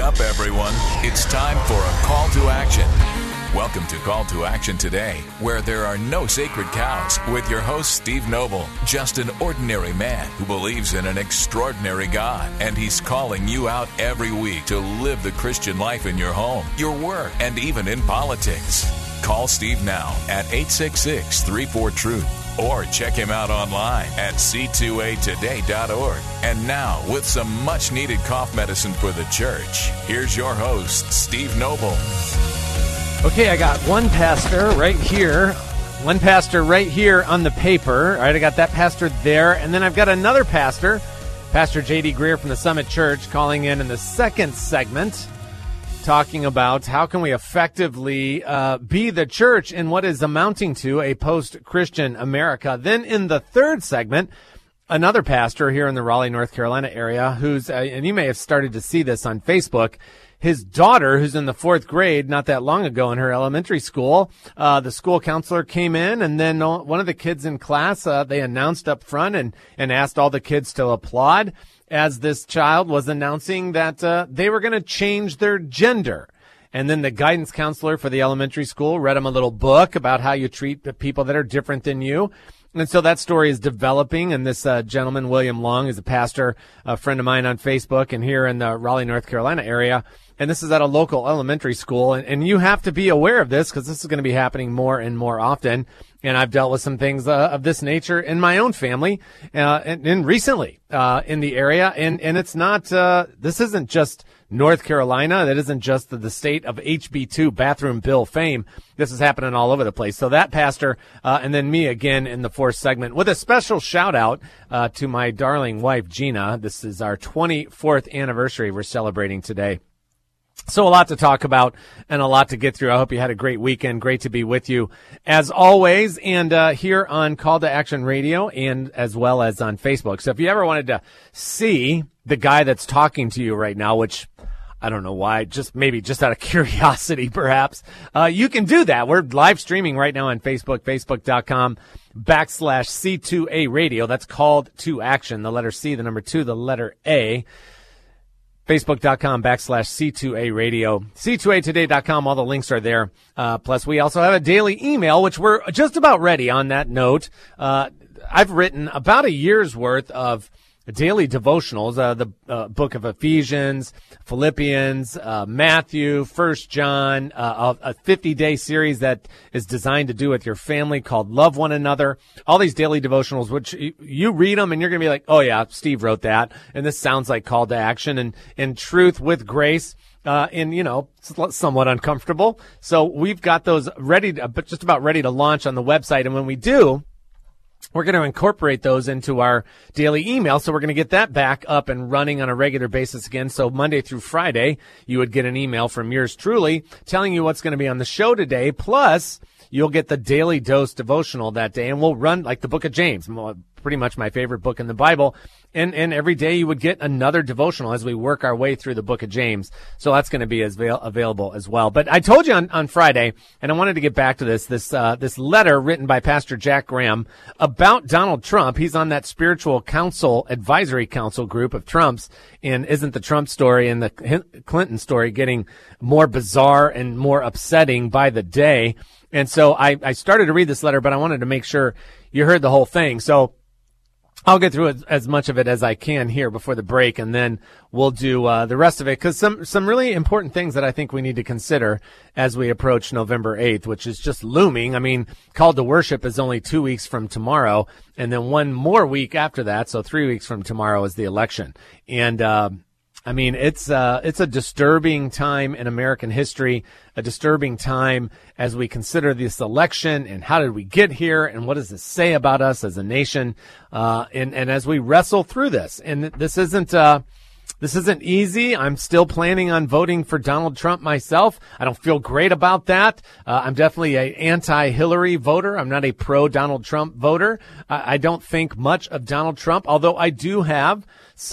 up, everyone. It's time for a call to action. Welcome to Call to Action today, where there are no sacred cows, with your host, Steve Noble, just an ordinary man who believes in an extraordinary God, and he's calling you out every week to live the Christian life in your home, your work, and even in politics. Call Steve now at 866-34-TRUTH, or check him out online at c2atoday.org. And now, with some much-needed cough medicine for the church, here's your host, Steve Noble. Okay, I got one pastor right here on the paper. All right, I got that pastor there. And then I've got another pastor, Pastor J.D. Greer from the Summit Church, calling in the second segment, talking about how can we effectively be the church in what is amounting to a post-Christian America. Then in the third segment, another pastor here in the Raleigh, North Carolina area, who's, and you may have started to see this on Facebook, his daughter, who's in the fourth grade, not that long ago in her elementary school, the school counselor came in, and then one of the kids in class, they announced up front and asked all the kids to applaud as this child was announcing that they were going to change their gender. And then the guidance counselor for the elementary school read him a little book about how you treat people that are different than you. And so that story is developing, and this gentleman, William Long, is a pastor, a friend of mine on Facebook, and here in the Raleigh, North Carolina area. And this is at a local elementary school, and you have to be aware of this because this is going to be happening more and more often. And I've dealt with some things of this nature in my own family and recently in the area. And it's not this isn't just North Carolina. That isn't just the state of HB2 bathroom bill fame. This is happening all over the place. So that pastor and then me again in the fourth segment with a special shout out to my darling wife, Gina. This is our 24th anniversary we're celebrating today. So a lot to talk about and a lot to get through. I hope you had a great weekend. Great to be with you as always, and here on Call to Action Radio and as well as on Facebook. So if you ever wanted to see the guy that's talking to you right now, which I don't know why, maybe just out of curiosity perhaps, you can do that. We're live streaming right now on Facebook, facebook.com/C2A Radio. That's Called to Action. The letter C, the number 2, the letter A. Facebook.com/C2A Radio. C2Atoday.com. All the links are there. Plus, we also have a daily email, which we're just about ready on that note. I've written about a year's worth of daily devotionals, the book of Ephesians, Philippians, Matthew, 1 John, a 50-day series that is designed to do with your family called Love One Another. All these daily devotionals, which you read them and you're going to be like, oh yeah, Steve wrote that. And this sounds like Call to Action and truth with grace. Somewhat uncomfortable. So we've got those ready, just about ready to launch on the website. And when we do, we're going to incorporate those into our daily email. So we're going to get that back up and running on a regular basis again. So Monday through Friday, you would get an email from yours truly telling you what's going to be on the show today. Plus, you'll get the daily dose devotional that day. And we'll run like the book of James, pretty much my favorite book in the Bible. And every day you would get another devotional as we work our way through the book of James. So that's going to be available as well. But I told you on Friday, and I wanted to get back to this letter written by Pastor Jack Graham about Donald Trump. He's on that spiritual council, advisory council group of Trump's. And isn't the Trump story and the Clinton story getting more bizarre and more upsetting by the day? And so I started to read this letter, but I wanted to make sure you heard the whole thing. So I'll get through as much of it as I can here before the break, and then we'll do the rest of it, because some really important things that I think we need to consider as we approach November 8th, which is just looming. I mean, Call to Worship is only 2 weeks from tomorrow, and then one more week after that, so 3 weeks from tomorrow is the election. And I mean, it's a disturbing time in American history, a disturbing time as we consider this election and how did we get here and what does this say about us as a nation, and as we wrestle through this. And this isn't easy. I'm still planning on voting for Donald Trump myself. I don't feel great about that. I'm definitely an anti-Hillary voter. I'm not a pro-Donald Trump voter. I don't think much of Donald Trump, although I do have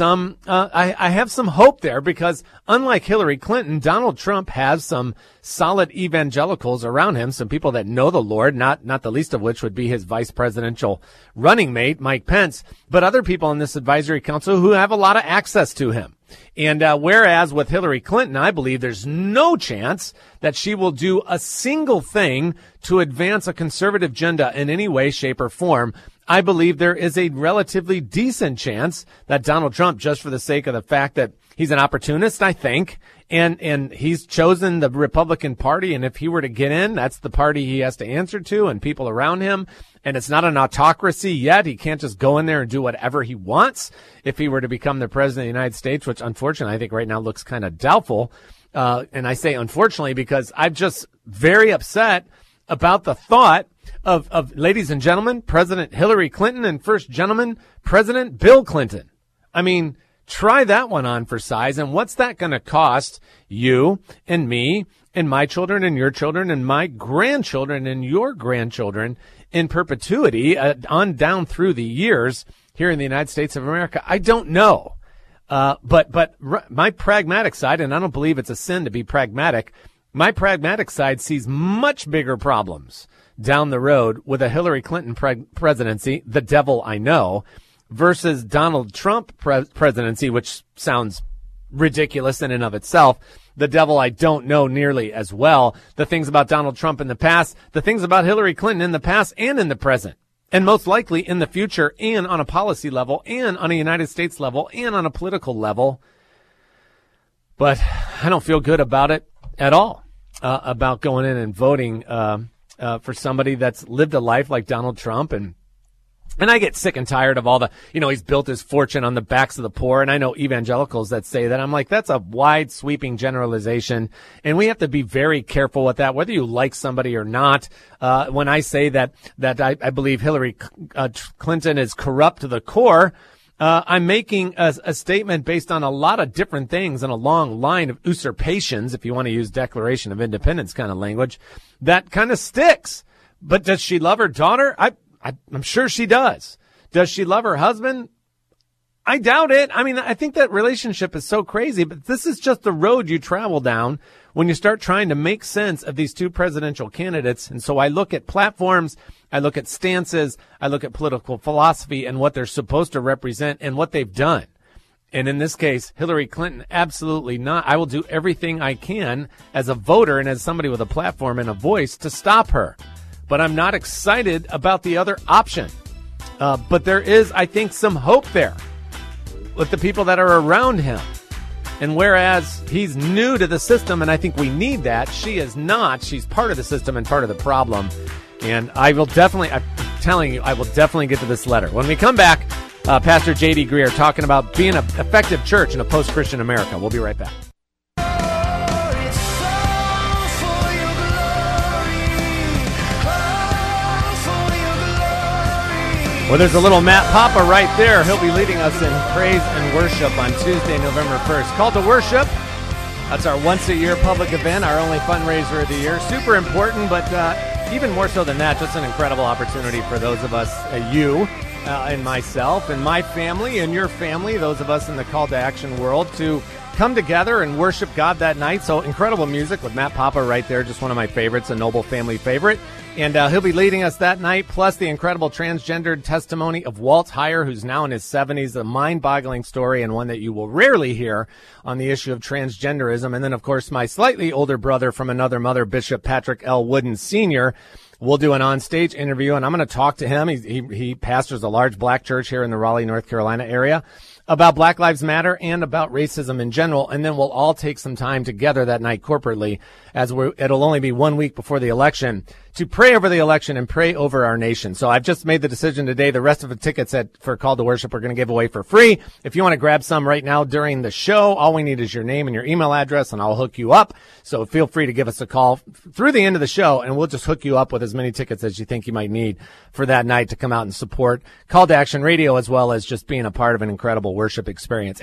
I have some hope there, because unlike Hillary Clinton, Donald Trump has some solid evangelicals around him, some people that know the Lord, not the least of which would be his vice presidential running mate, Mike Pence, but other people in this advisory council who have a lot of access to him. And whereas with Hillary Clinton, I believe there's no chance that she will do a single thing to advance a conservative agenda in any way, shape, or form. I believe there is a relatively decent chance that Donald Trump, just for the sake of the fact that he's an opportunist, I think, and he's chosen the Republican Party, and if he were to get in, that's the party he has to answer to and people around him. And it's not an autocracy yet. He can't just go in there and do whatever he wants if he were to become the president of the United States, which unfortunately I think right now looks kind of doubtful. And I say unfortunately because I'm just very upset about the thought of ladies and gentlemen, President Hillary Clinton and First Gentleman President Bill Clinton. I mean, try that one on for size. And what's that going to cost you and me and my children and your children and my grandchildren and your grandchildren in perpetuity on down through the years here in the United States of America? I don't know. But my pragmatic side, and I don't believe it's a sin to be pragmatic, my pragmatic side sees much bigger problems down the road with a Hillary Clinton presidency, the devil I know, versus Donald Trump presidency, which sounds ridiculous in and of itself. The devil I don't know nearly as well. The things about Donald Trump in the past, the things about Hillary Clinton in the past and in the present, and most likely in the future, and on a policy level, and on a United States level, and on a political level. But I don't feel good about it at all, about going in and voting for somebody that's lived a life like Donald Trump. And I get sick and tired of all the, he's built his fortune on the backs of the poor. And I know evangelicals that say that. I'm like, that's a wide sweeping generalization. And we have to be very careful with that, whether you like somebody or not. When I say that I believe Hillary Clinton is corrupt to the core, I'm making a statement based on a lot of different things and a long line of usurpations, if you want to use Declaration of Independence kind of language, that kind of sticks. But does she love her daughter? I'm sure she does. Does she love her husband? I doubt it. I mean, I think that relationship is so crazy, but this is just the road you travel down when you start trying to make sense of these two presidential candidates. And so I look at platforms, I look at stances, I look at political philosophy and what they're supposed to represent and what they've done. And in this case, Hillary Clinton, absolutely not. I will do everything I can as a voter and as somebody with a platform and a voice to stop her. But I'm not excited about the other option. But there is, I think, some hope there with the people that are around him. And whereas he's new to the system, and I think we need that, she is not. She's part of the system and part of the problem. And I'm telling you, I will definitely get to this letter. When we come back, Pastor J.D. Greear talking about being an effective church in a post-Christian America. We'll be right back. Well, there's a little Matt Papa right there. He'll be leading us in praise and worship on Tuesday, November 1st. Call to Worship. That's our once-a-year public event, our only fundraiser of the year. Super important, but even more so than that, just an incredible opportunity for those of us, you and myself and my family and your family, those of us in the Call to Action world, to come together and worship God that night. So incredible music with Matt Papa right there, just one of my favorites, a Noble family favorite. And he'll be leading us that night, plus the incredible transgendered testimony of Walt Heyer, who's now in his 70s, a mind-boggling story and one that you will rarely hear on the issue of transgenderism. And then, of course, my slightly older brother from another mother, Bishop Patrick L. Wooden Sr., we'll do an on-stage interview, and I'm going to talk to him. He pastors a large black church here in the Raleigh, North Carolina area, about Black Lives Matter and about racism in general. And then we'll all take some time together that night corporately, as it'll only be 1 week before the election, to pray over the election and pray over our nation. So I've just made the decision today. The rest of the tickets for Call to Worship we're going to give away for free. If you want to grab some right now during the show, all we need is your name and your email address, and I'll hook you up. So feel free to give us a call through the end of the show, and we'll just hook you up with as many tickets as you think you might need for that night to come out and support Call to Action Radio, as well as just being a part of an incredible worship experience.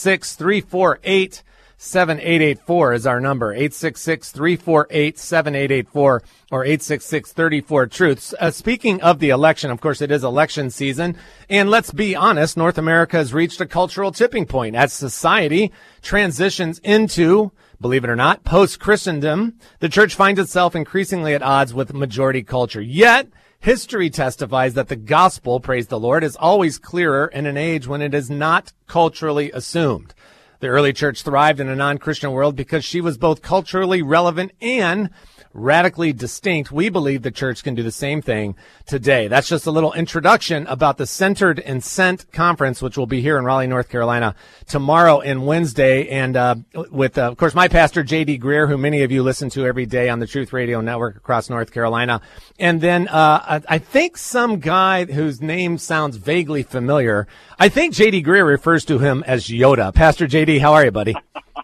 866-348-7884 is our number. 866-348-7884 or 866-34-TRUTH. Speaking of the election, of course, it is election season. And let's be honest, North America has reached a cultural tipping point as society transitions into, believe it or not, post-Christendom. The church finds itself increasingly at odds with majority culture. Yet, history testifies that the gospel, praise the Lord, is always clearer in an age when it is not culturally assumed. The early church thrived in a non-Christian world because she was both culturally relevant and radically distinct. We believe the church can do the same thing today. That's just a little introduction about the Centered and Sent Conference, which will be here in Raleigh, North Carolina tomorrow and Wednesday. And with, of course, my pastor, J.D. Greer, who many of you listen to every day on the Truth Radio Network across North Carolina. And then I think some guy whose name sounds vaguely familiar. I think J.D. Greer refers to him as Yoda. Pastor J.D., how are you, buddy?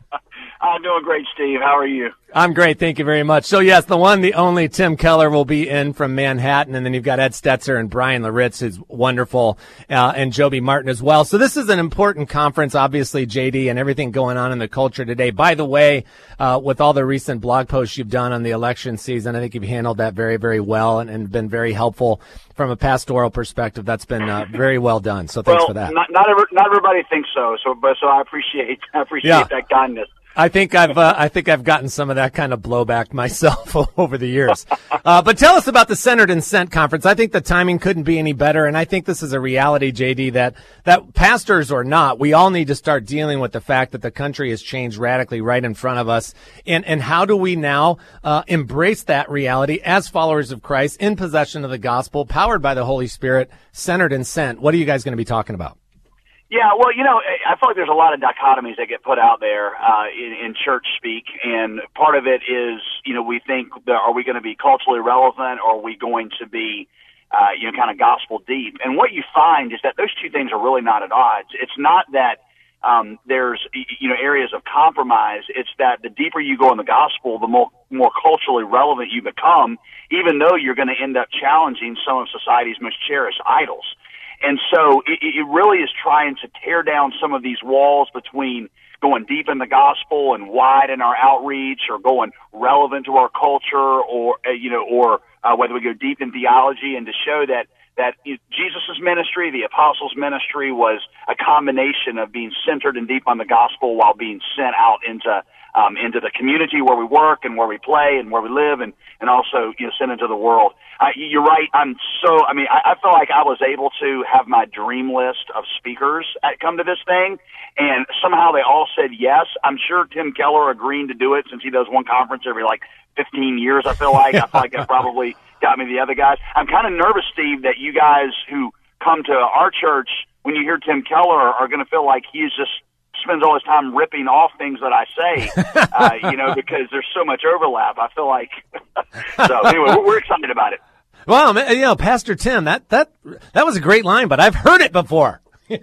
I'm doing great, Steve. How are you? I'm great. Thank you very much. So, yes, the one, the only Tim Keller will be in from Manhattan. And then you've got Ed Stetzer and Brian Laritz, who's wonderful, and Joby Martin as well. So this is an important conference, obviously, JD, and everything going on in the culture today. By the way, with all the recent blog posts you've done on the election season, I think you've handled that very, very well and been very helpful from a pastoral perspective. That's been very well done. So thanks for that. Not everybody thinks so. So I appreciate that kindness. I think I've gotten some of that kind of blowback myself over the years. But tell us about the Centered and Sent Conference. I think the timing couldn't be any better, and I think this is a reality, JD, that pastors or not, we all need to start dealing with the fact that the country has changed radically right in front of us. And how do we now embrace that reality as followers of Christ in possession of the gospel, powered by the Holy Spirit, centered and sent? What are you guys going to be talking about? Yeah, well, I feel like there's a lot of dichotomies that get put out there in church speak, and part of it is, we think, are we going to be culturally relevant, or are we going to be, kind of gospel deep? And what you find is that those two things are really not at odds. It's not that there's, areas of compromise. It's that the deeper you go in the gospel, the more culturally relevant you become, even though you're going to end up challenging some of society's most cherished idols. And so it really is trying to tear down some of these walls between going deep in the gospel and wide in our outreach, or going relevant to our culture, or whether we go deep in theology, and to show that Jesus' ministry, the apostles' ministry, was a combination of being centered and deep on the gospel while being sent out into the community where we work and where we play and where we live, and also, sent into the world. You're right. I feel like I was able to have my dream list of speakers come to this thing, and somehow they all said yes. I'm sure Tim Keller agreeing to do it, since he does one conference every 15 years, I feel like. I feel like that probably got me the other guys. I'm kind of nervous, Steve, that you guys who come to our church, when you hear Tim Keller, are going to feel like he's just spends all his time ripping off things that I say, because there's so much overlap. I feel like, so anyway, we're excited about it. Well, Pastor Tim, that was a great line, but I've heard it before. Right.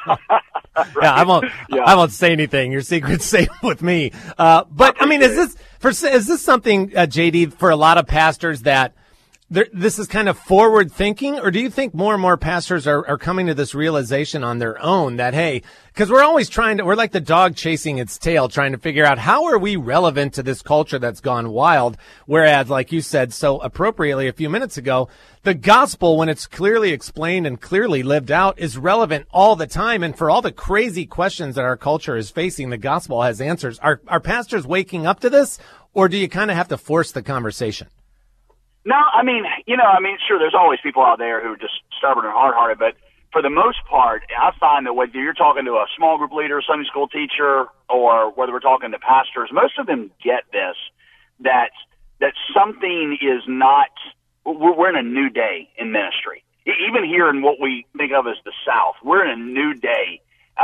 Yeah, I won't say anything. Your secret's safe with me. But I mean, is this something, JD, for a lot of pastors that this is kind of forward thinking, or do you think more and more pastors are coming to this realization on their own that, hey, because we're always we're like the dog chasing its tail, trying to figure out how are we relevant to this culture that's gone wild? Whereas, like you said so appropriately a few minutes ago, the gospel, when it's clearly explained and clearly lived out, is relevant all the time. And for all the crazy questions that our culture is facing, the gospel has answers. Are pastors waking up to this, or do you kind of have to force the conversation? No, sure, there's always people out there who are just stubborn and hard-hearted, but for the most part, I find that whether you're talking to a small group leader, Sunday school teacher, or whether we're talking to pastors, most of them get this, that something is not, we're in a new day in ministry. Even here in what we think of as the South, we're in a new day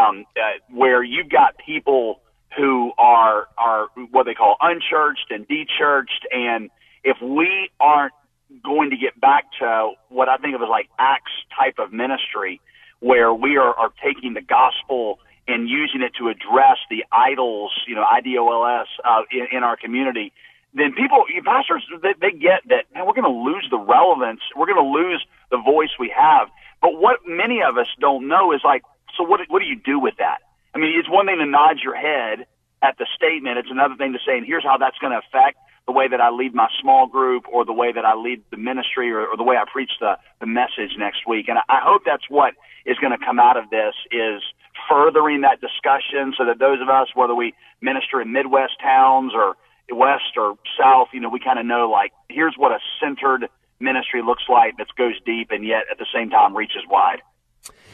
where you've got people who are what they call unchurched and dechurched, and if we aren't going to get back to what I think of as like Acts type of ministry, where we are taking the gospel and using it to address the idols, IDOLS, in our community, then pastors, they get that, man, we're going to lose the relevance. We're going to lose the voice we have. But what many of us don't know is so what do you do with that? I mean, it's one thing to nod your head at the statement. It's another thing to say, and here's how that's going to affect the way that I lead my small group, or the way that I lead the ministry, or the way I preach the message next week. And I hope that's what is going to come out of this, is furthering that discussion, so that those of us, whether we minister in Midwest towns or West or South, we kind of know, here's what a centered ministry looks like that goes deep and yet at the same time reaches wide.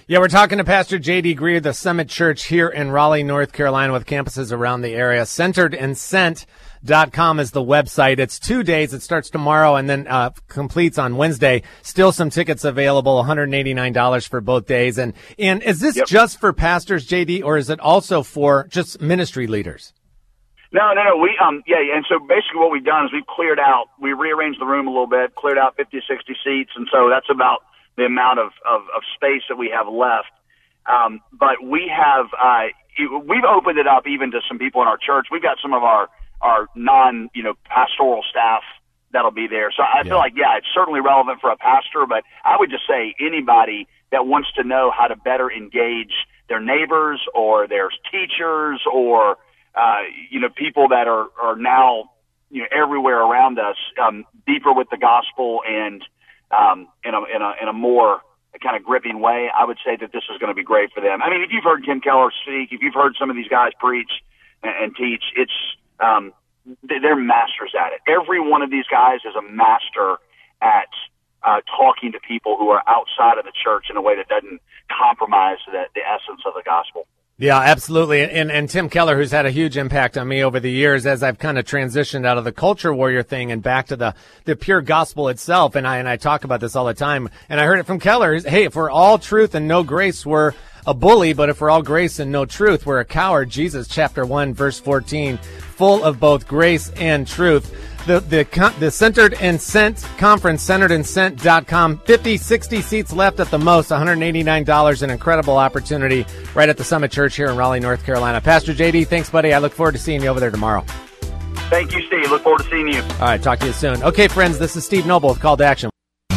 Yeah, we're talking to Pastor J.D. Greear, the Summit Church here in Raleigh, North Carolina, with campuses around the area. CenteredandSent.com is the website. It's 2 days. It starts tomorrow and then completes on Wednesday. Still some tickets available, $189 for both days. And is this just for pastors, J.D., or is it also for just ministry leaders? No. We, and so basically what we've done is we rearranged the room a little bit, cleared out 50, 60 seats. And so that's about the amount of space that we have left. But we have, we've opened it up even to some people in our church. We've got some of our pastoral staff that'll be there. So I feel like, it's certainly relevant for a pastor, but I would just say anybody that wants to know how to better engage their neighbors or their teachers or, people that are now, everywhere around us, deeper with the gospel and, in a more kind of gripping way, I would say that this is going to be great for them. I mean, if you've heard Tim Keller speak, if you've heard some of these guys preach and teach, it's, they're masters at it. Every one of these guys is a master at, talking to people who are outside of the church in a way that doesn't compromise the essence of the gospel. Yeah, absolutely. And Tim Keller, who's had a huge impact on me over the years as I've kind of transitioned out of the culture warrior thing and back to the pure gospel itself. And I talk about this all the time. And I heard it from Keller. Hey, if we're all truth and no grace, we're a bully. But if we're all grace and no truth, we're a coward. Jesus, chapter 1, verse 14, full of both grace and truth. The Centered and Sent conference, CenteredandSent.com, 50, 60 seats left at the most, $189, an incredible opportunity right at the Summit Church here in Raleigh, North Carolina. Pastor JD, thanks, buddy. I look forward to seeing you over there tomorrow. Thank you, Steve. Look forward to seeing you. All right, talk to you soon. Okay, friends, this is Steve Noble with Call to Action.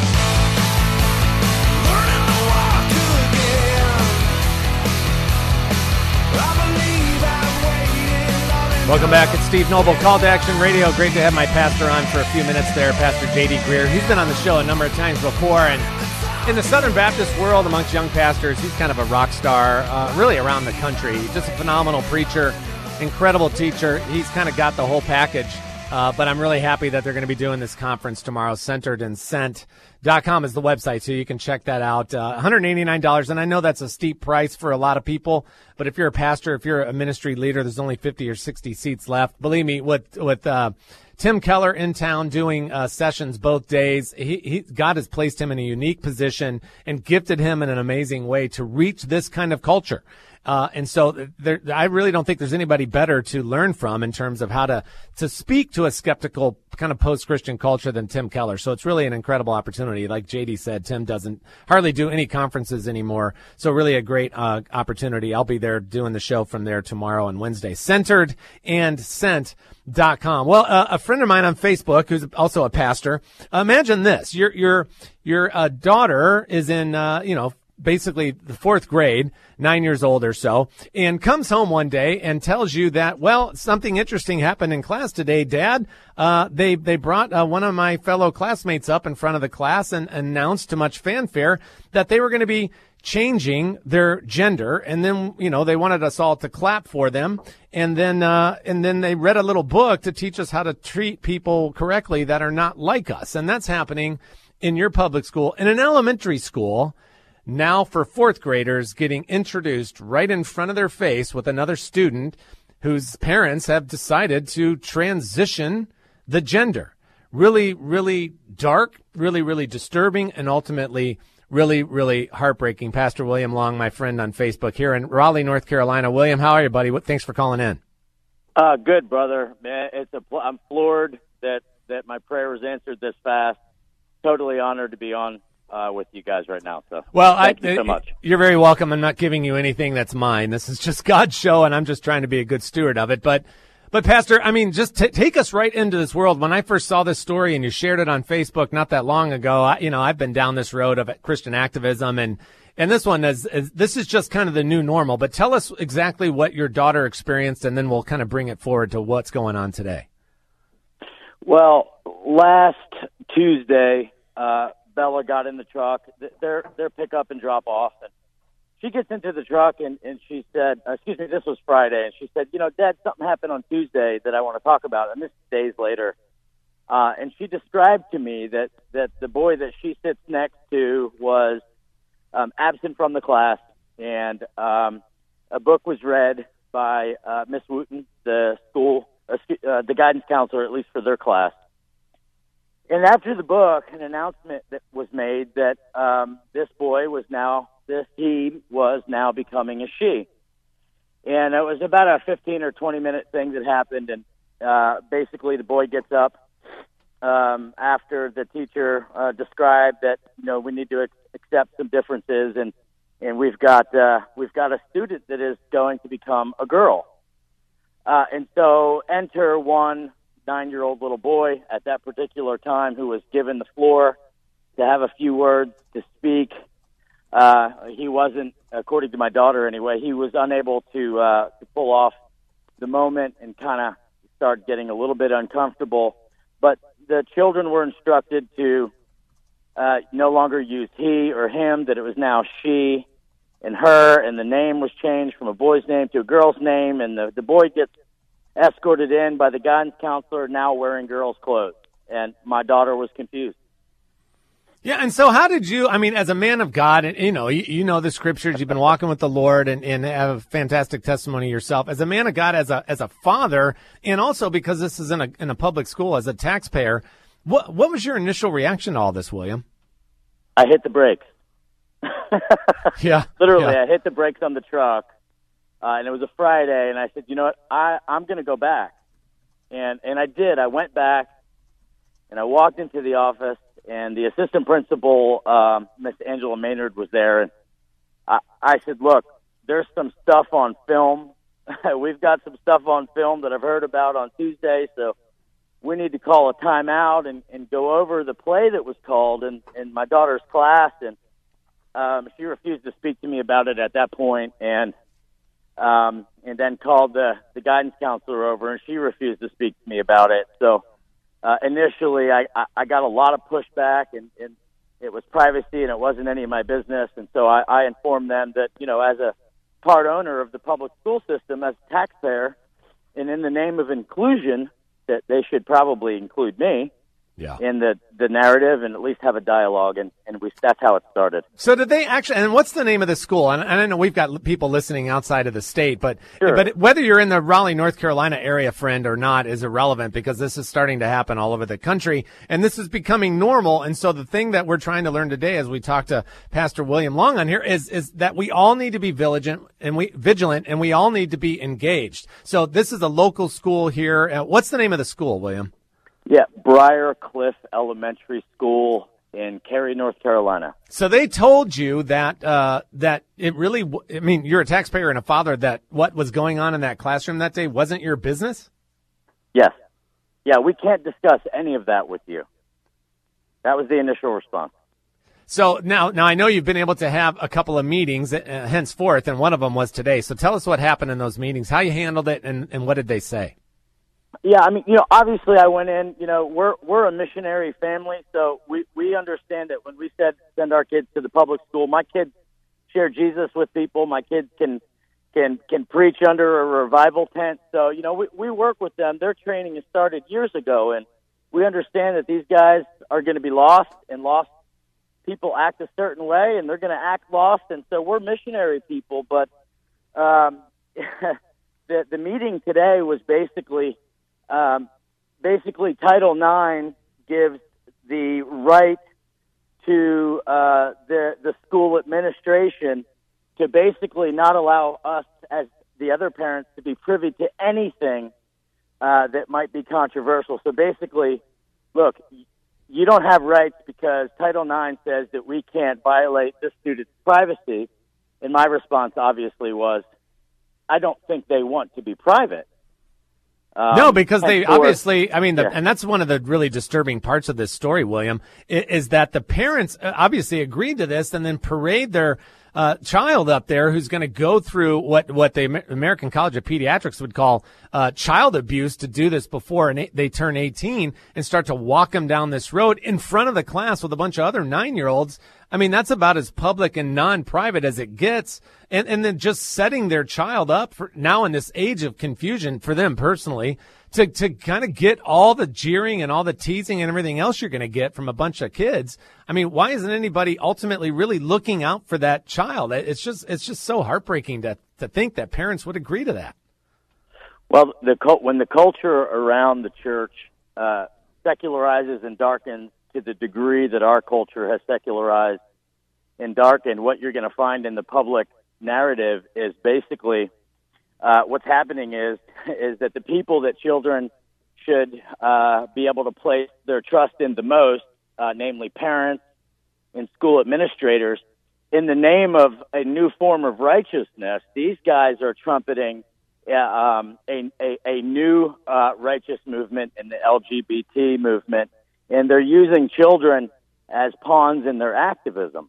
Welcome back. It's Steve Noble, Call to Action Radio. Great to have my pastor on for a few minutes there, Pastor J.D. Greear. He's been on the show a number of times before, and in the Southern Baptist world amongst young pastors, he's kind of a rock star, really around the country. Just a phenomenal preacher, incredible teacher. He's kind of got the whole package, but I'm really happy that they're going to be doing this conference tomorrow. CenteredandSent.com is the website, so you can check that out. $189, and I know that's a steep price for a lot of people, but if you're a pastor, if you're a ministry leader, there's only 50 or 60 seats left. Believe me, with Tim Keller in town doing sessions both days, God has placed him in a unique position and gifted him in an amazing way to reach this kind of culture. And so I really don't think there's anybody better to learn from in terms of how to speak to a skeptical kind of post-Christian culture than Tim Keller. So it's really an incredible opportunity. Like JD said, Tim doesn't hardly do any conferences anymore. So really a great opportunity. I'll be there doing the show from there tomorrow and Wednesday. CenteredandSent.com. Well, a friend of mine on Facebook who's also a pastor, imagine this. Your daughter is in, basically the fourth grade, 9 years old or so, and comes home one day and tells you that, well, something interesting happened in class today, Dad. They brought one of my fellow classmates up in front of the class and announced to much fanfare that they were going to be changing their gender. And then, they wanted us all to clap for them. And then they read a little book to teach us how to treat people correctly that are not like us. And that's happening in your public school. In an elementary school, now for fourth graders getting introduced right in front of their face with another student whose parents have decided to transition the gender. Really, really dark, really, really disturbing, and ultimately really, really heartbreaking. Pastor William Long, my friend on Facebook here in Raleigh, North Carolina. William, how are you, buddy? Thanks for calling in. Good, brother. Man, I'm floored that my prayer was answered this fast. Totally honored to be on with you guys right now. So, well, thank you so much. You're very welcome. I'm not giving you anything that's mine. This is just God's show, and I'm just trying to be a good steward of it. But Pastor, I mean, just take us right into this world. When I first saw this story and you shared it on Facebook not that long ago, I've been down this road of Christian activism, and this one this is just kind of the new normal. But tell us exactly what your daughter experienced, and then we'll kind of bring it forward to what's going on today. Well, last Tuesday, Bella got in the truck, their pick up and drop off, and she gets into the truck and she said, this was Friday, and she said, Dad, something happened on Tuesday that I want to talk about, and this is days later. And she described to me that the boy that she sits next to was absent from the class, and a book was read by Miss Wooten, the school, the guidance counselor, at least for their class. And after the book, an announcement that was made that he was now becoming a she. And it was about a 15 or 20-minute thing that happened, and basically the boy gets up after the teacher described that, we need to accept some differences, and we've got a student that is going to become a girl. And so enter one 9-year-old little boy at that particular time who was given the floor to have a few words to speak. He wasn't, according to my daughter anyway, he was unable to pull off the moment and kind of start getting a little bit uncomfortable. But the children were instructed to no longer use he or him, that it was now she and her, and the name was changed from a boy's name to a girl's name, and the boy gets escorted in by the guidance counselor, now wearing girls' clothes. And my daughter was confused. Yeah, and so how did you, as a man of God, and you know the scriptures, you've been walking with the Lord and have a fantastic testimony yourself. As a man of God, as a father, and also because this is in a public school, as a taxpayer, what was your initial reaction to all this, William? I hit the brakes. Yeah. Literally, yeah. I hit the brakes on the truck, and it was a Friday, and I said, you know what, I'm going to go back. And I did. I went back, and I walked into the office, and the assistant principal, Miss Angela Maynard, was there. And I said, look, there's some stuff on film. We've got some stuff on film that I've heard about on Tuesday, so we need to call a timeout and go over the play that was called in my daughter's class. And she refused to speak to me about it at that point, and then called the guidance counselor over, and she refused to speak to me about it. So initially, I got a lot of pushback, and it was privacy, and it wasn't any of my business. And so I informed them that, as a part owner of the public school system, as a taxpayer, and in the name of inclusion, that they should probably include me in the narrative and at least have a dialogue, and that's how it started. So did they actually, and what's the name of the school? And I know we've got people listening outside of the state, but Sure. But whether you're in the Raleigh, North Carolina area, friend, or not is irrelevant, because this is starting to happen all over the country, and this is becoming normal. And so the thing that we're trying to learn today, as we talk to Pastor William Long on here, is that we all need to be vigilant, and we all need to be engaged. So this is a local school here. What's the name of the school, William? Yeah, Briar Cliff Elementary School in Cary, North Carolina. So they told you that it really, you're a taxpayer and a father, that what was going on in that classroom that day wasn't your business? Yes. Yeah, we can't discuss any of that with you. That was the initial response. So now I know you've been able to have a couple of meetings henceforth, and one of them was today. So tell us what happened in those meetings, how you handled it, and what did they say? Yeah, obviously I went in, we're a missionary family, so we understand that when we said send our kids to the public school, my kids share Jesus with people. My kids can preach under a revival tent. So, we work with them. Their training has started years ago, and we understand that these guys are going to be lost, and lost people act a certain way, and they're going to act lost. And so we're missionary people, but the meeting today was basically Title IX gives the right to the school administration to basically not allow us as the other parents to be privy to anything that might be controversial. So basically, look, you don't have rights because Title IX says that we can't violate the student's privacy. And my response obviously was, I don't think they want to be private. No, because they obviously, and that's one of the really disturbing parts of this story, William, is that the parents obviously agreed to this and then parade their child up there who's going to go through what the American College of Pediatrics would call child abuse to do this before they turn 18 and start to walk them down this road in front of the class with a bunch of other 9-year-olds. I mean, that's about as public and non-private as it gets. And then just setting their child up for now in this age of confusion for them personally to kind of get all the jeering and all the teasing and everything else you're going to get from a bunch of kids. I mean, why isn't anybody ultimately really looking out for that child? It's just so heartbreaking to think that parents would agree to that. Well, when the culture around the church secularizes and darkens to the degree that our culture has secularized and darkened, what you're going to find in the public narrative is basically what's happening is that the people that children should be able to place their trust in the most, namely parents and school administrators, in the name of a new form of righteousness, these guys are trumpeting a new righteous movement in the LGBT movement, and they're using children as pawns in their activism.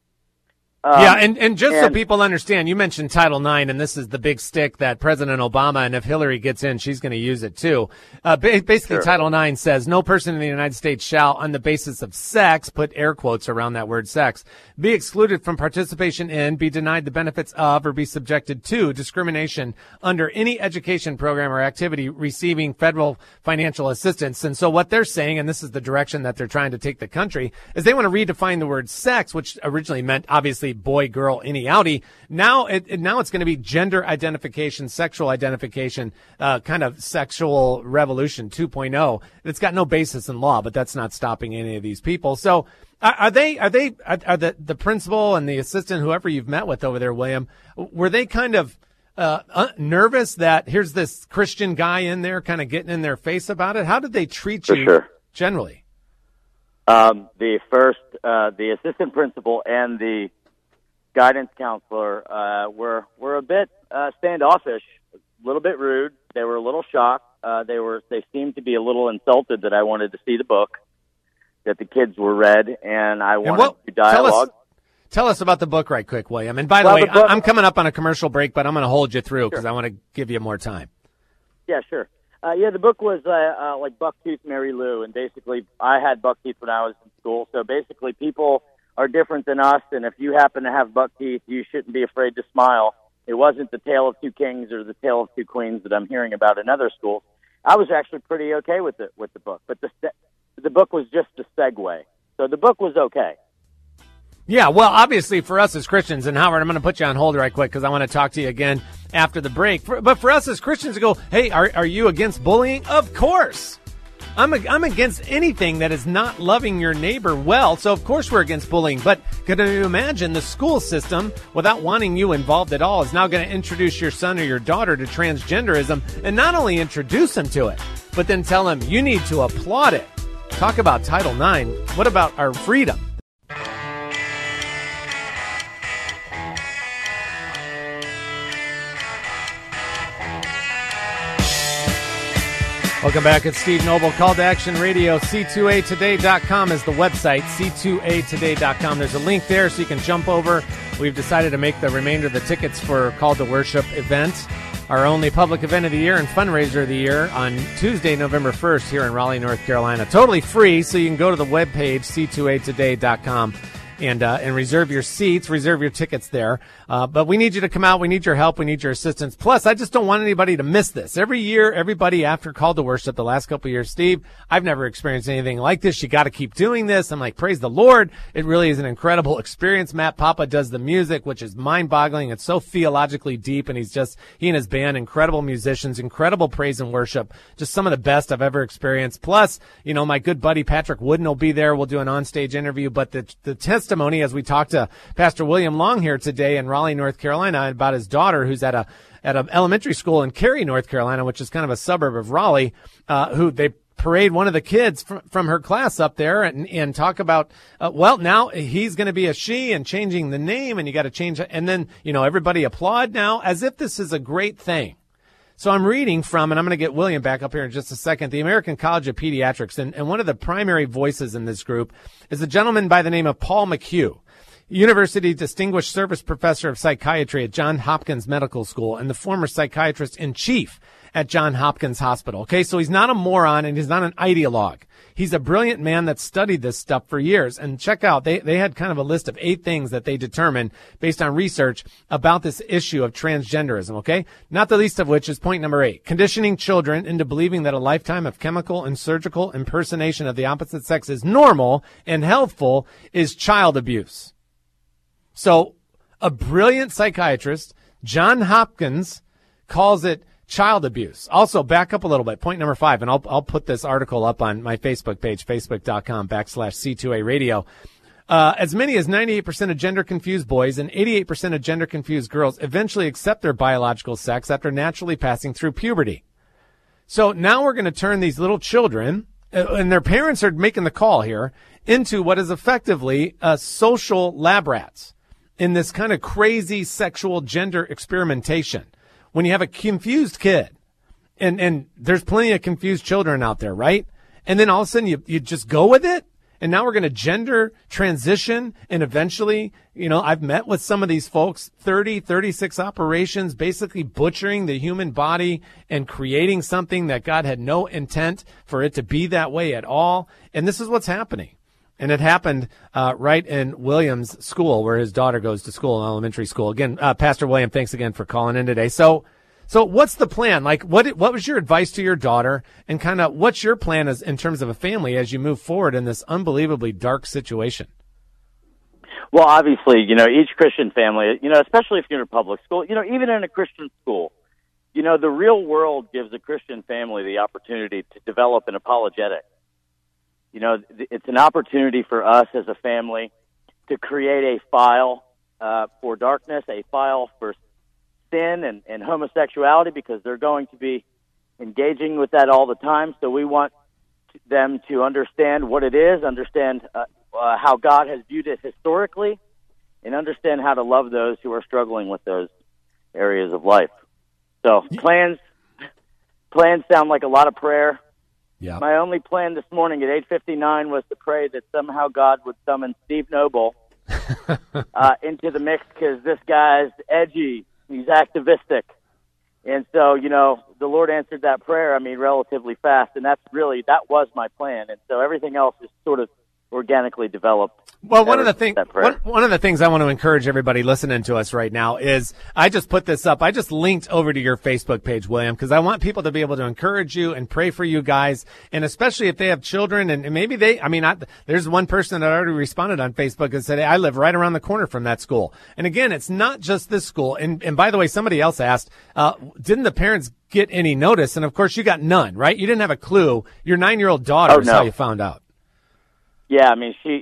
And so people understand, you mentioned Title IX, and this is the big stick that President Obama, and if Hillary gets in, she's going to use it too. Basically, sure. Title IX says, no person in the United States shall, on the basis of sex, put air quotes around that word sex, be excluded from participation in, be denied the benefits of, or be subjected to discrimination under any education program or activity receiving federal financial assistance. And so what they're saying, and this is the direction that they're trying to take the country, is they want to redefine the word sex, which originally meant, obviously, boy, girl, any outie. Now it's going to be gender identification, sexual identification, kind of sexual revolution 2.0. It's got no basis in law, but that's not stopping any of these people. So are the principal and the assistant, whoever you've met with over there, William, were they kind of nervous that here's this Christian guy in there kind of getting in their face about it? How did they treat you generally? The assistant principal and the guidance counselor were a bit standoffish, a little bit rude. They were a little shocked. They seemed to be a little insulted that I wanted to see the book that the kids were read, and I wanted to dialogue. Tell us about the book right quick, William. And by the way, I'm coming up on a commercial break, but I'm going to hold you through because I want to give you more time. Yeah, sure. The book was like Bucktooth Mary Lou, and basically I had buck teeth when I was in school. So basically people are different than us, and if you happen to have buck teeth, you shouldn't be afraid to smile. It wasn't the Tale of Two Kings or the Tale of Two Queens that I'm hearing about in other schools. I was actually pretty okay with the book, but the book was just a segue. So the book was okay. Yeah, well, obviously for us as Christians, and Howard, I'm going to put you on hold right quick because I want to talk to you again after the break. But for us as Christians to go, hey, are you against bullying? Of course. I'm against anything that is not loving your neighbor well, so of course we're against bullying. But can you imagine the school system, without wanting you involved at all, is now going to introduce your son or your daughter to transgenderism, and not only introduce them to it, but then tell them you need to applaud it. Talk about Title IX. What about our freedom? Welcome back. It's Steve Noble, Call to Action Radio. C2AToday.com is the website, C2AToday.com. There's a link there so you can jump over. We've decided to make the remainder of the tickets for Call to Worship event, our only public event of the year and fundraiser of the year, on Tuesday, November 1st here in Raleigh, North Carolina. Totally free, so you can go to the webpage, C2AToday.com. And reserve your seats, reserve your tickets there. But we need you to come out. We need your help. We need your assistance. Plus, I just don't want anybody to miss this. Every year, everybody after Call to Worship, the last couple of years, Steve, I've never experienced anything like this. You got to keep doing this. I'm like, praise the Lord. It really is an incredible experience. Matt Papa does the music, which is mind-boggling. It's so theologically deep, and he and his band, incredible musicians, incredible praise and worship, just some of the best I've ever experienced. Plus, my good buddy Patrick Wooden will be there. We'll do an on-stage interview, but the testimony as we talked to Pastor William Long here today in Raleigh, North Carolina, about his daughter who's at an elementary school in Cary, North Carolina, which is kind of a suburb of Raleigh, who they parade one of the kids from her class up there and talk about, now he's going to be a she and changing the name, and you got to change it. And then, everybody applaud now as if this is a great thing. So I'm reading from, and I'm going to get William back up here in just a second, the American College of Pediatrics. And one of the primary voices in this group is a gentleman by the name of Paul McHugh, University Distinguished Service Professor of Psychiatry at Johns Hopkins Medical School and the former psychiatrist in chief at Johns Hopkins Hospital. Okay, so he's not a moron and he's not an ideologue. He's a brilliant man that studied this stuff for years. And check out, they had kind of a list of 8 things that they determined based on research about this issue of transgenderism, okay? Not the least of which is point number 8, conditioning children into believing that a lifetime of chemical and surgical impersonation of the opposite sex is normal and healthful is child abuse. So a brilliant psychiatrist, Johns Hopkins, calls it child abuse. Also, back up a little bit. Point number 5, and I'll put this article up on my Facebook page, facebook.com/C2A radio. As many as 98% of gender-confused boys and 88% of gender-confused girls eventually accept their biological sex after naturally passing through puberty. So now we're going to turn these little children, and their parents are making the call here, into what is effectively social lab rats in this kind of crazy sexual gender experimentation. When you have a confused kid, and there's plenty of confused children out there, right? And then all of a sudden you just go with it. And now we're going to gender transition. And eventually, I've met with some of these folks, 36 operations, basically butchering the human body and creating something that God had no intent for it to be that way at all. And this is what's happening. And it happened right in William's school, where his daughter goes to school, in elementary school. Again, Pastor William, thanks again for calling in today. So what's the plan? Like, what was your advice to your daughter, and kind of what's your plan as in terms of a family as you move forward in this unbelievably dark situation? Well, obviously, each Christian family, especially if you're in a public school, even in a Christian school, the real world gives a Christian family the opportunity to develop an apologetic. It's an opportunity for us as a family to create a file for darkness, a file for sin and homosexuality, because they're going to be engaging with that all the time. So we want them to understand what it is, understand how God has viewed it historically, and understand how to love those who are struggling with those areas of life. So plans sound like a lot of prayer. Yeah. My only plan this morning at 8:59 was to pray that somehow God would summon Steve Noble into the mix, because this guy's edgy, he's activistic. And so, the Lord answered that prayer, relatively fast, and that was my plan. And so everything else is sort of organically developed. Well, one of the things I want to encourage everybody listening to us right now is, I just put this up. I just linked over to your Facebook page, William, because I want people to be able to encourage you and pray for you guys. And especially if they have children, and maybe there's one person that already responded on Facebook and said, hey, I live right around the corner from that school. And again, it's not just this school. And by the way, somebody else asked, didn't the parents get any notice? And of course you got none, right? You didn't have a clue. Your 9-year-old daughter is how you found out. Yeah, she,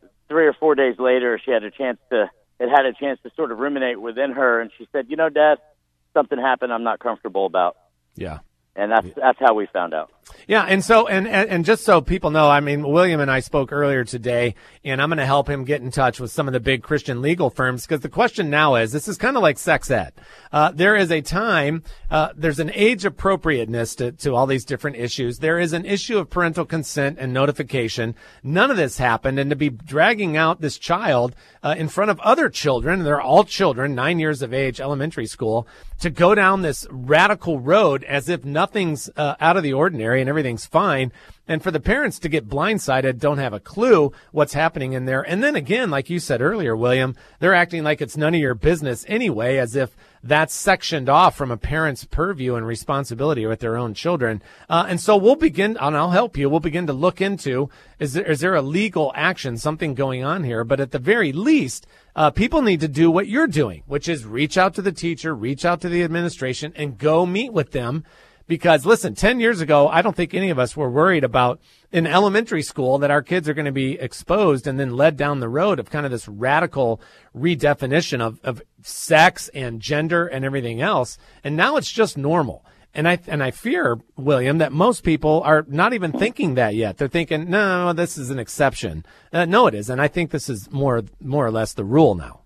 3 or 4 days later, she had a chance to sort of ruminate within her, and she said, Dad, something happened I'm not comfortable about. Yeah. And that's how we found out. Yeah, and so and just so people know, William and I spoke earlier today, and I'm going to help him get in touch with some of the big Christian legal firms, because the question now is, this is kind of like sex ed. There is a time, there's an age appropriateness to all these different issues. There is an issue of parental consent and notification. None of this happened, and to be dragging out this child in front of other children, they're all children, 9 years of age, elementary school, to go down this radical road as if nothing's out of the ordinary and everything's fine. And for the parents to get blindsided, don't have a clue what's happening in there. And then again, like you said earlier, William, they're acting like it's none of your business anyway, as if that's sectioned off from a parent's purview and responsibility with their own children. And so we'll begin, and I'll help you, we'll begin to look into, is there a legal action, something going on here? But at the very least, people need to do what you're doing, which is reach out to the teacher, reach out to the administration, and go meet with them. Because, listen, 10 years ago, I don't think any of us were worried about in elementary school that our kids are going to be exposed and then led down the road of kind of this radical redefinition of sex and gender and everything else. And now it's just normal. And I fear, William, that most people are not even thinking that yet. They're thinking, no, this is an exception. No, it is. And I think this is more or less the rule now.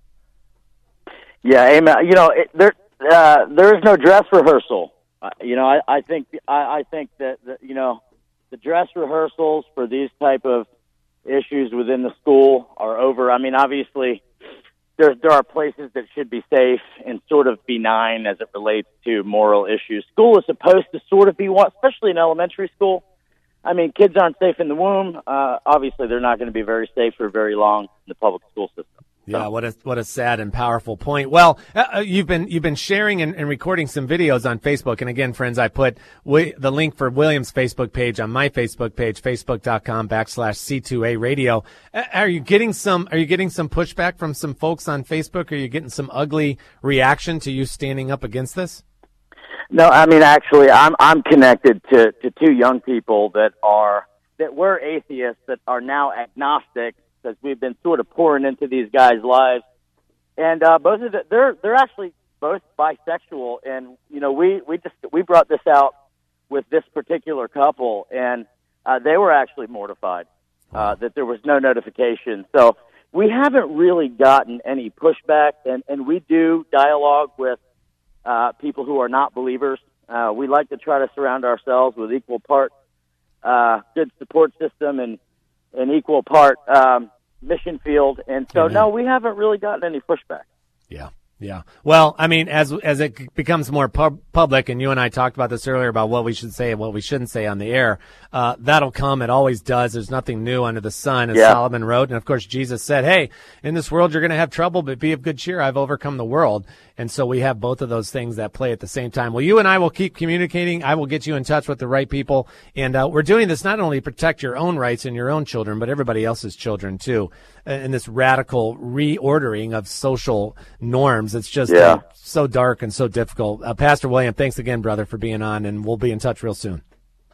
Yeah, amen. There is no dress rehearsal. I think that the dress rehearsals for these type of issues within the school are over. Obviously, there are places that should be safe and sort of benign as it relates to moral issues. School is supposed to sort of be one, especially in elementary school. I mean, kids aren't safe in the womb. Obviously, they're not going to be very safe for very long in the public school system. Yeah, what a sad and powerful point. Well, you've been sharing and recording some videos on Facebook, and again, friends, I put the link for William's Facebook page on my Facebook page, facebook.com/C2A Radio. Are you getting some pushback from some folks on Facebook? Are you getting some ugly reaction to you standing up against this? No, I mean, actually, I'm connected to two young people that were atheists that are now agnostic, because we've been sort of pouring into these guys' lives, and both of they're actually both bisexual, and you know we brought this out with this particular couple, and they were actually mortified that there was no notification. So we haven't really gotten any pushback, and we do dialogue with people who are not believers. We like to try to surround ourselves with equal part good support system and equal part mission field. And so, no, we haven't really gotten any pushback. Yeah. Yeah. Well, I mean, as it becomes more public, and you and I talked about this earlier about what we should say and what we shouldn't say on the air, that'll come. It always does. There's nothing new under the sun, as Solomon wrote. And of course, Jesus said, hey, in this world, you're going to have trouble, but be of good cheer. I've overcome the world. And so we have both of those things that play at the same time. Well, you and I will keep communicating. I will get you in touch with the right people. And we're doing this not only to protect your own rights and your own children, but everybody else's children too. In this radical reordering of social norms. It's just so dark and so difficult. Pastor William, thanks again, brother, for being on, and we'll be in touch real soon.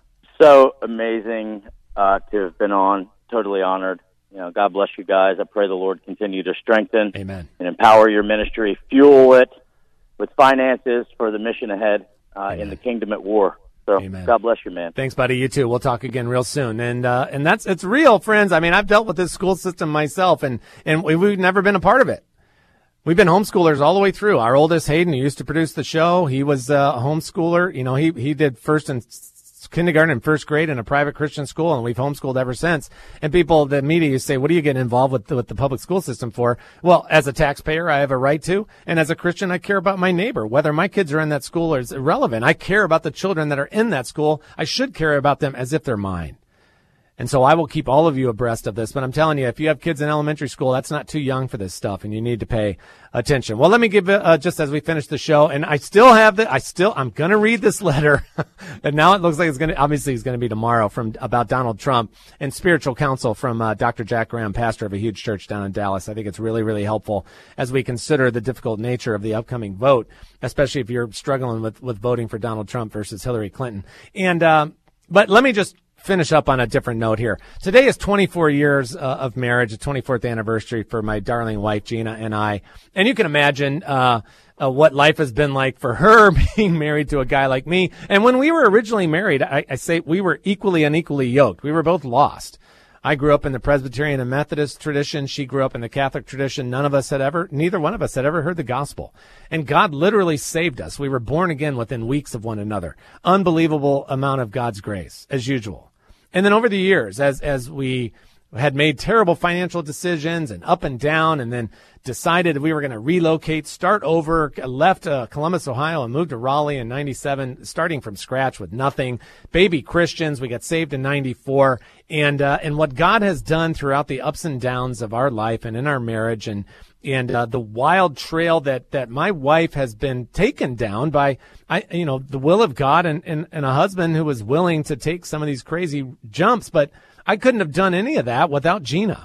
So amazing to have been on. Totally honored. You know, God bless you guys. I pray the Lord continue to strengthen and empower your ministry, fuel it with finances for the mission ahead in the kingdom at war. So God bless you, man. Thanks, buddy. You too. We'll talk again real soon. And it's real, friends. I mean, I've dealt with this school system myself, and we've never been a part of it. We've been homeschoolers all the way through. Our oldest, Hayden, who used to produce the show, he was a homeschooler. You know, he did first and kindergarten and first grade in a private Christian school, and we've homeschooled ever since. And people, the media, say, what are you getting involved with the public school system for? Well, as a taxpayer, I have a right to, and as a Christian, I care about my neighbor. Whether my kids are in that school is irrelevant. I care about the children that are in that school. I should care about them as if they're mine. And so I will keep all of you abreast of this. But I'm telling you, if you have kids in elementary school, that's not too young for this stuff, and you need to pay attention. Well, let me give just as we finish the show, and I still have I'm going to read this letter. And now it looks like it's going to be tomorrow about Donald Trump and spiritual counsel from Dr. Jack Graham, pastor of a huge church down in Dallas. I think it's really, really helpful as we consider the difficult nature of the upcoming vote, especially if you're struggling with voting for Donald Trump versus Hillary Clinton. And, but let me just finish up on a different note here. Today is 24 years of marriage, the 24th anniversary for my darling wife, Gina, and I. And you can imagine what life has been like for her being married to a guy like me. And when we were originally married, I say we were equally unequally yoked. We were both lost. I grew up in the Presbyterian and Methodist tradition. She grew up in the Catholic tradition. Neither one of us had ever heard the gospel. And God literally saved us. We were born again within weeks of one another. Unbelievable amount of God's grace, as usual. And then over the years, as we had made terrible financial decisions and up and down, and then decided we were going to relocate, start over, left Columbus, Ohio, and moved to Raleigh in 97, starting from scratch with nothing. Baby Christians, we got saved in 94. And what God has done throughout the ups and downs of our life and in our marriage, and the wild trail that my wife has been taken down by, the will of God and a husband who was willing to take some of these crazy jumps. But I couldn't have done any of that without Gina.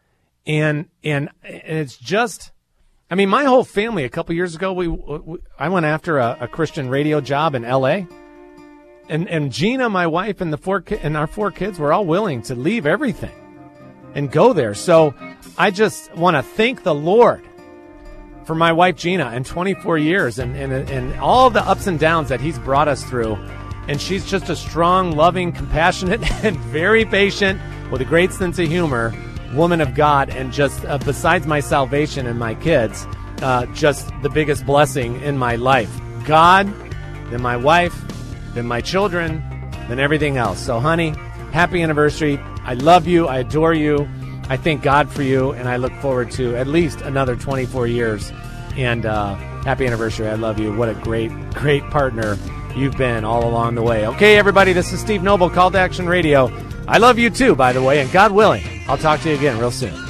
And it's just, I mean, my whole family, a couple years ago, I went after a Christian radio job in LA. And Gina, my wife, and our four kids were all willing to leave everything and go there. So I just want to thank the Lord for my wife, Gina, and 24 years and all the ups and downs that he's brought us through. And she's just a strong, loving, compassionate, and very patient, with a great sense of humor, woman of God. And just besides my salvation and my kids, just the biggest blessing in my life. God, then my wife, then my children, then everything else. So, honey, happy anniversary. I love you. I adore you. I thank God for you, and I look forward to at least another 24 years. And happy anniversary. I love you. What a great, great partner you've been all along the way. Okay, everybody, this is Steve Noble, Call to Action Radio. I love you too, by the way, and God willing, I'll talk to you again real soon.